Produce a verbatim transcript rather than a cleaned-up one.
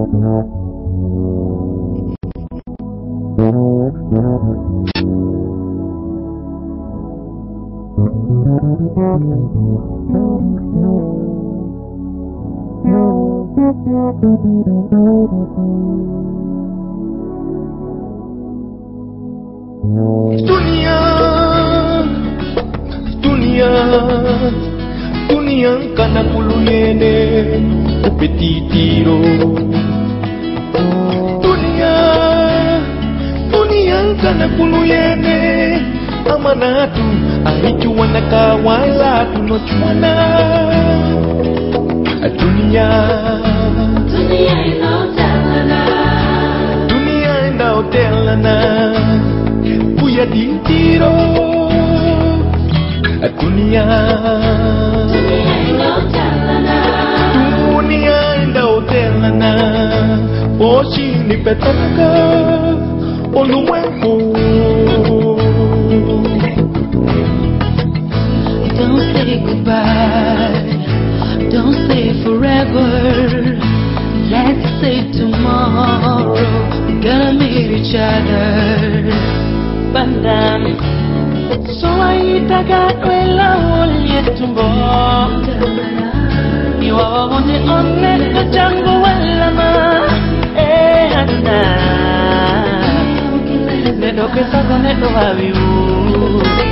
Dunia, dunia, dunia kana kuluyene upetitiro. Dunia, dunia kana kuluyene amanatu ahichuana kawala tunochuana. Dunia, dunia inaotelana, dunia inaotelana. Puya titiro, dunia, dunia inaotelana, dunia inaotelana. Oshi ni petaka, oluwengu. Don't say goodbye, don't say forever. Let's say tomorrow, we're gonna meet each other. Bandam, so I tagat wela olyetumbo. You are on the only the jungle wela ma. Eh hana, ne do ke sa ne do habiu.